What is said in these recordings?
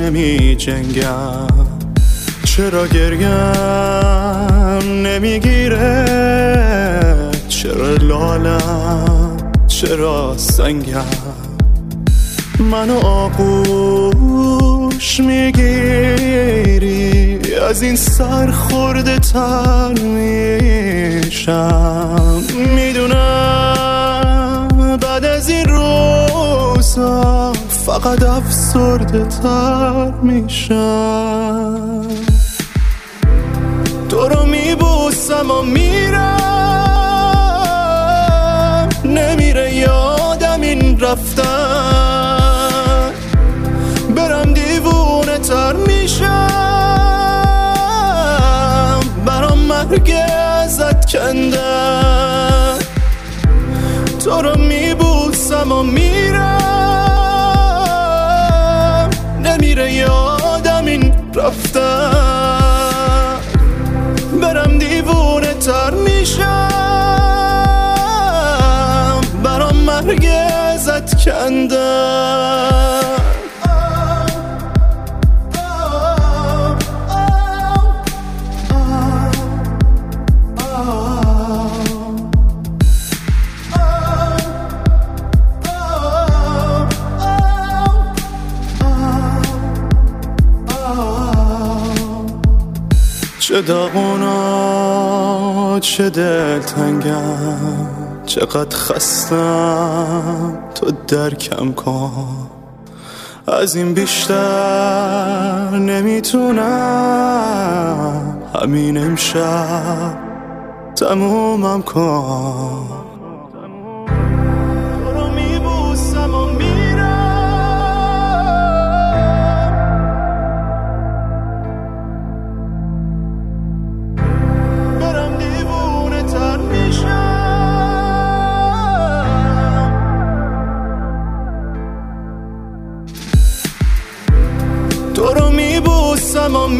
نمی جنگم، چرا گریم نمیگیره، چرا لالم چرا سنگم، منو آغوش میگیری از این سر خورده تر میشم، میدونم بعد از این روزا فقط افسرده تر میشم، تو رو میبوسم و میرم، نمیره یادم این رفتن، برم دیوونه تر میشم، برام مرگ ازت کندن، تو رو میبوسم و میرم، نمیره یادم این رفتن، برم دیوونه تر میشم، برام مرگ ازت کندن. چه داغونا چه دلتنگم، چقدر خستم تو درکم کن، از این بیشتر نمیتونم، همین امشب تمومم کن، تو رو میبوسم و تو رو میبوسم و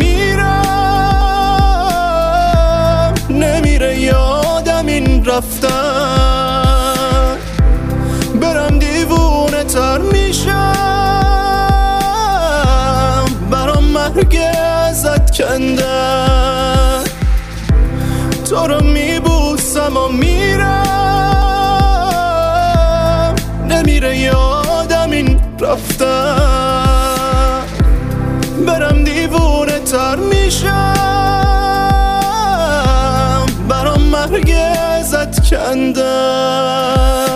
میرم، نمیره یادم این رفتن، برم دیوونه تر میشم، برام مرگ ازت کندن، تو رو میبوسم و میرم، نمیره یادم این رفتن، برم دیوونه تر میشم، برام مرگ ازت کندن.